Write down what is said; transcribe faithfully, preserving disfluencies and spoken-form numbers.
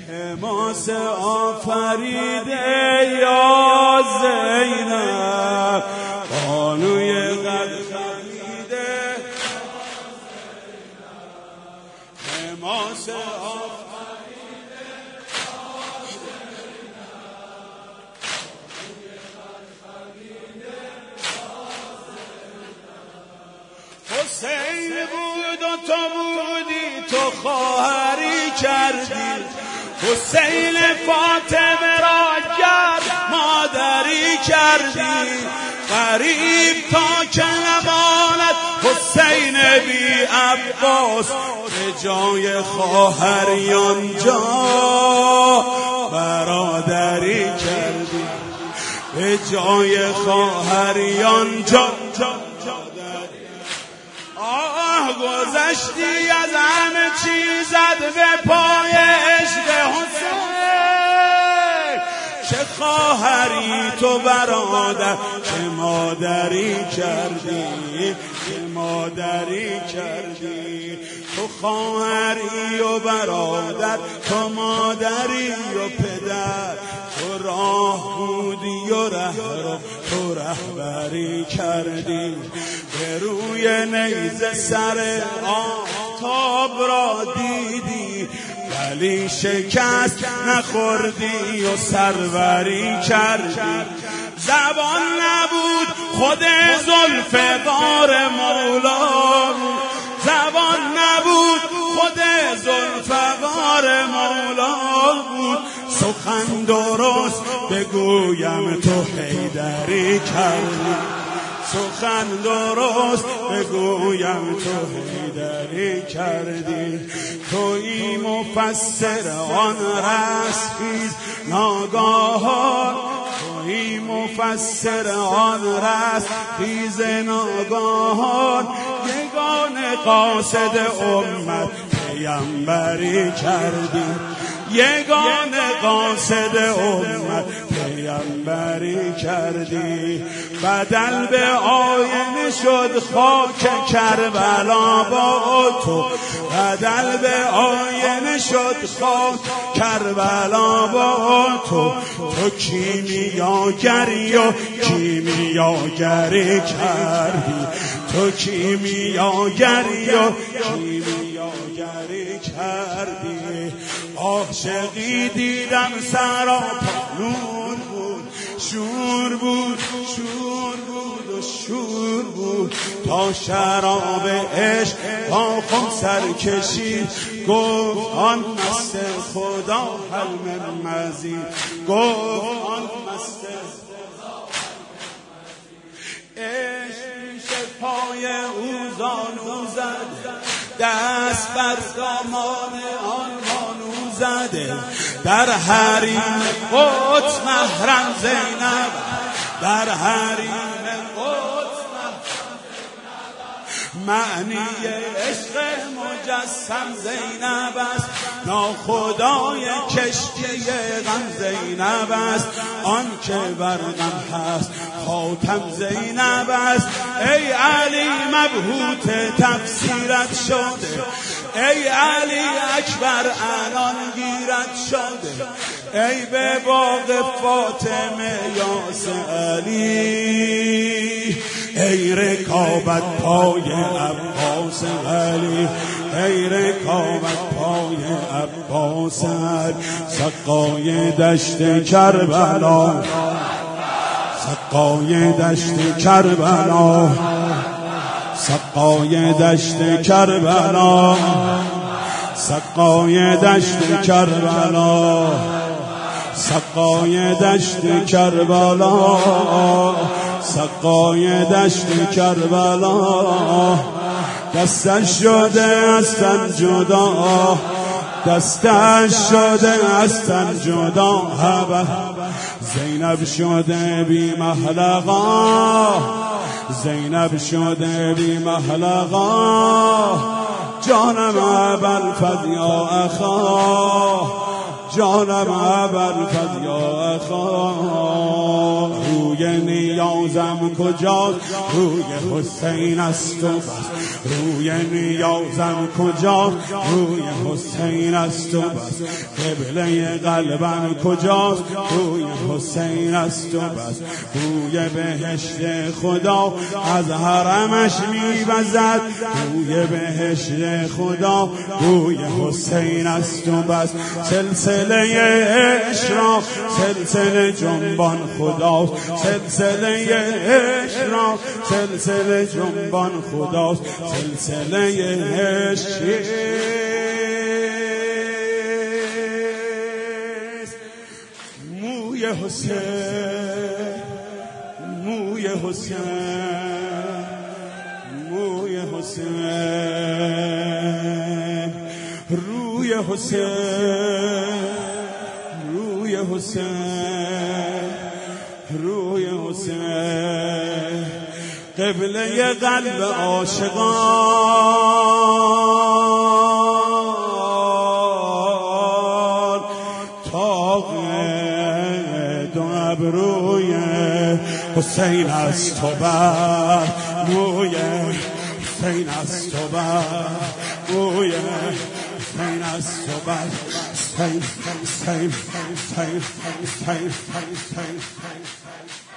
حماس آفریده یا زینب بانوی قد خمیده حماس آفریده حسین بود و تو بودی تو خواهری کردی حسین فاطمه را کرد مادری کردی غریب تا که نماند حسین بی عباس به جای خواهریان جا برادری کردی به جای خواهریان جا آه گذشتی از همه چیزت به پای عشق حسین چه خواهری تو برادر چه مادری کردی چه مادری کردی تو خواهری و برادر تو مادری و پدر تو راه بودی و رهرو تو رهبری کردی به روی نیزه سر آفتاب را دیدی ولی شکست نخوردی و سروری کردی زبان نبود خود ذوالفقار مولا زبان نبود خود ذوالفقار مولا بود سخن درست بگویم تو حیدری کردی سخن درست بگویم تو حیدری کردی تویی مفسر آن رسخیز ناگاهان تویی مفسر آن رسخیز ناگاهان یگانه قاصد امت پیامبری کردی یگانه قاصد امت پیامبری کردی بدل به آینه شد خاک کربلا با تو بدل به آینه شد خاک کربلا با تو تو کیمیاگری و کیمیاگری کردی تو کیمیاگری و کیمیاگری کردی عاشقی دیدم سراپا نور بود شور بود شور بود و شور بود تا شراب عشق تا خم سر کشید گفت آن مست خدا هل من مزید گفت آن مست عشق پای او زانو زد دست بر دامان آن بانو زده در حریم قدس محرم زینب در حریم قدس معنی عشق مجسم زینب است ناخدای کشتی غم زینب است آن که بر غم هست خاتم زینب است ای علی مبهوت تفسیرت شده ای علی اکبر الان گیرت شده ای به باغ فاطمه یاس علی ای رکابت پای عباس علی ای رکابت پای عباس علی سقای دشت کربلا سقای دشت کربلا سقای دشت کربلا سقای دشت کربلا سقای دشت کربلا سقای دشت کربلا دستش شده از تن جدا دستش شده از تن جدا هبه زینب شده بی محلقا زینب شده بی محلقا جانم ابوالفضل یا اخا جانم ابوالفضل یا اخا روی نیازم کجاست روی حسین است و بس روی نیازم کجاست روی حسین است و بس قبله قلبم کجاست روی حسین است و بس روی بهشت خدا از حرمش میوزد روی بهشت خدا روی حسین است و بس سلسله اشراق سلسله جنبان خداست سلسله اشراق سلسله جنبان خداست سلسله عشق موی حسین موی حسین موی حسین روی حسین روی حسین روی حسین قبله قلب عاشقان طاق دو ابروی حسین است و بر موی حسین است و بر موی حسین است و بر حسین حسین حسین حسین حسین